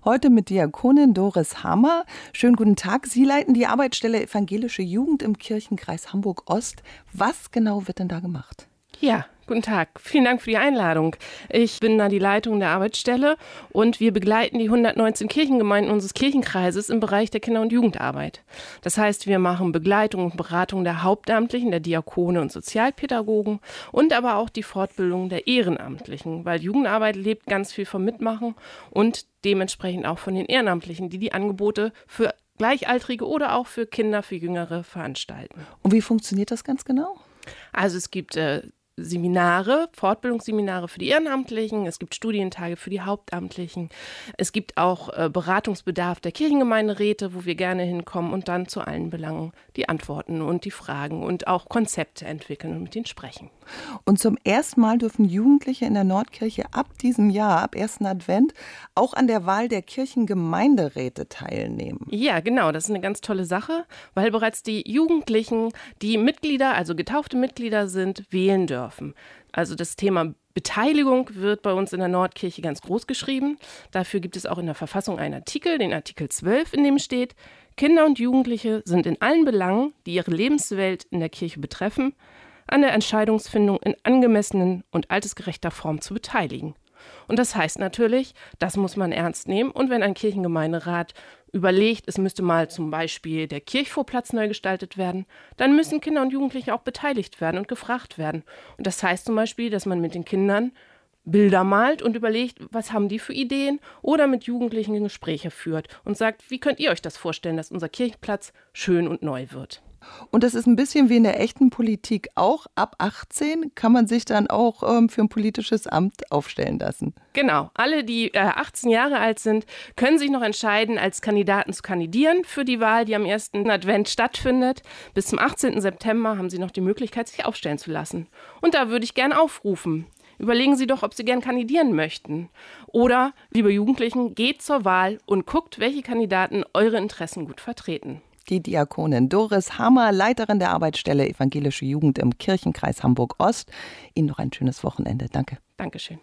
Heute mit Diakonin Doris Hammer. Schönen guten Tag. Sie leiten die Arbeitsstelle Evangelische Jugend im Kirchenkreis Hamburg-Ost. Was genau wird denn da gemacht? Ja, guten Tag. Vielen Dank für die Einladung. Ich bin da die Leitung der Arbeitsstelle und wir begleiten die 119 Kirchengemeinden unseres Kirchenkreises im Bereich der Kinder- und Jugendarbeit. Das heißt, wir machen Begleitung und Beratung der Hauptamtlichen, der Diakone und Sozialpädagogen und aber auch die Fortbildung der Ehrenamtlichen, weil Jugendarbeit lebt ganz viel vom Mitmachen und dementsprechend auch von den Ehrenamtlichen, die die Angebote für Gleichaltrige oder auch für Kinder, für Jüngere veranstalten. Und wie funktioniert das ganz genau? Also es gibt Seminare, Fortbildungsseminare für die Ehrenamtlichen, es gibt Studientage für die Hauptamtlichen, es gibt auch Beratungsbedarf der Kirchengemeinderäte, wo wir gerne hinkommen und dann zu allen Belangen die Antworten und die Fragen und auch Konzepte entwickeln und mit ihnen sprechen. Und zum ersten Mal dürfen Jugendliche in der Nordkirche ab diesem Jahr, ab 1. Advent, auch an der Wahl der Kirchengemeinderäte teilnehmen. Ja, genau, das ist eine ganz tolle Sache, weil bereits die Jugendlichen, die Mitglieder, also getaufte Mitglieder sind, wählen dürfen. Also das Thema Beteiligung wird bei uns in der Nordkirche ganz groß geschrieben. Dafür gibt es auch in der Verfassung einen Artikel, den Artikel 12, in dem steht: Kinder und Jugendliche sind in allen Belangen, die ihre Lebenswelt in der Kirche betreffen, an der Entscheidungsfindung in angemessenen und altersgerechter Form zu beteiligen. Und das heißt natürlich, das muss man ernst nehmen. Und wenn ein Kirchengemeinderat überlegt, es müsste mal zum Beispiel der Kirchvorplatz neu gestaltet werden, dann müssen Kinder und Jugendliche auch beteiligt werden und gefragt werden. Und das heißt zum Beispiel, dass man mit den Kindern Bilder malt und überlegt, was haben die für Ideen, oder mit Jugendlichen Gespräche führt und sagt, wie könnt ihr euch das vorstellen, dass unser Kirchenplatz schön und neu wird. Und das ist ein bisschen wie in der echten Politik auch. Ab 18 kann man sich dann auch für ein politisches Amt aufstellen lassen. Genau, alle, die 18 Jahre alt sind, können sich noch entscheiden, als Kandidaten zu kandidieren für die Wahl, die am 1. Advent stattfindet. Bis zum 18. September haben sie noch die Möglichkeit, sich aufstellen zu lassen. Und da würde ich gerne aufrufen. Überlegen Sie doch, ob Sie gern kandidieren möchten. Oder, liebe Jugendlichen, geht zur Wahl und guckt, welche Kandidaten eure Interessen gut vertreten. Die Diakonin Doris Hammer, Leiterin der Arbeitsstelle Evangelische Jugend im Kirchenkreis Hamburg-Ost. Ihnen noch ein schönes Wochenende. Danke. Dankeschön.